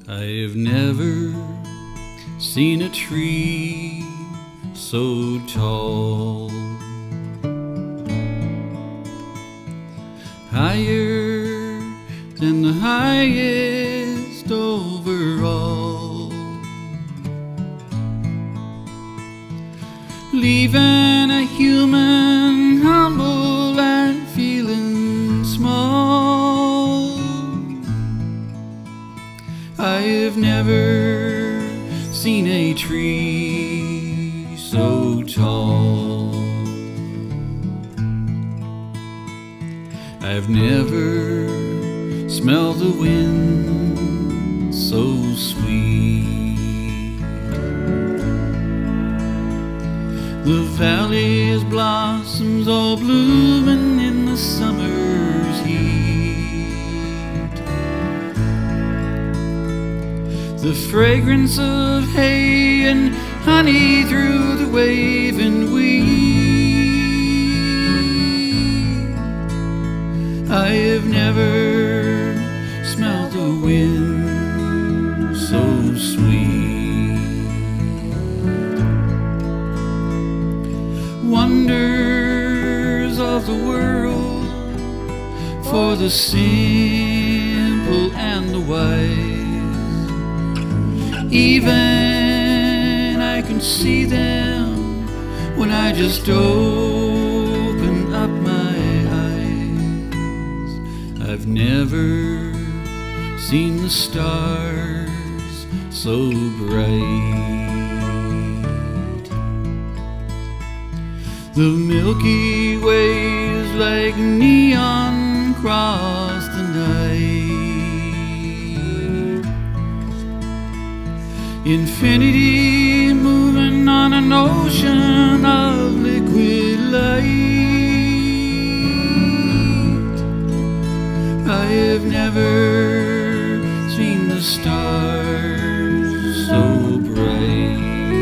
I've never seen a tree so tall, higher than the highest overall, leaving a human humble and feeling small. I've never seen a tree so tall. I've never smelled the wind so sweet. The valley's blossoms all blooming in the summer's heat. The fragrance of hay and honey through the waving wheat. I have never smelled the wind so sweet. Wonders of the world for the simple and the wise. Even I can see them when I just open up my eyes. I've never seen the stars so bright. The Milky Way is like neon across the night. Infinity moving on an ocean of liquid light. I have never seen the stars so bright.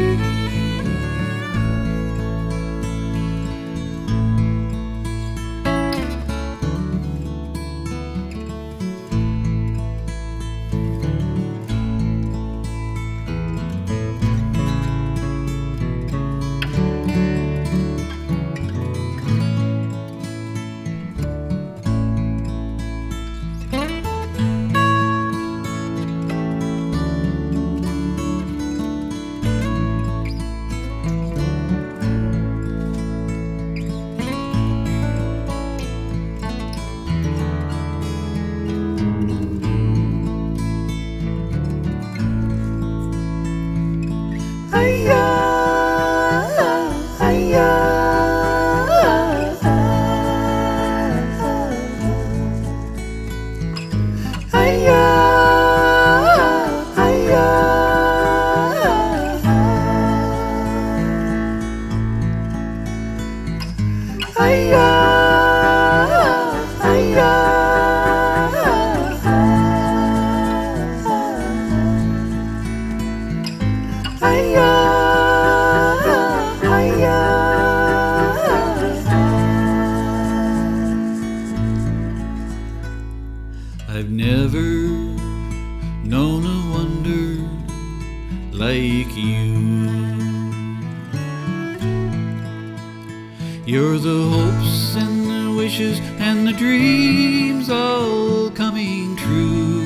I've never known a wonder like you. You're the hopes and the wishes and the dreams all coming true.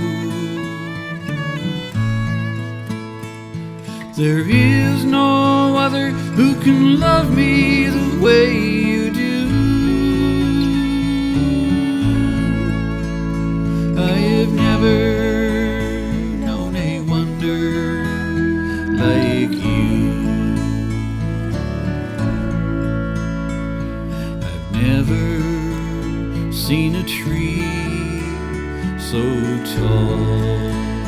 There is no other who can love me the way you do. I have never known a wonder like you. I've never seen a tree so tall,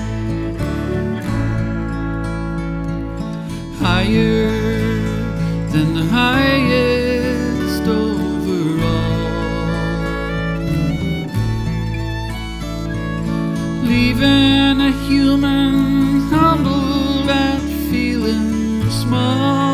higher than the highest overall, leaving a human humble and feeling small.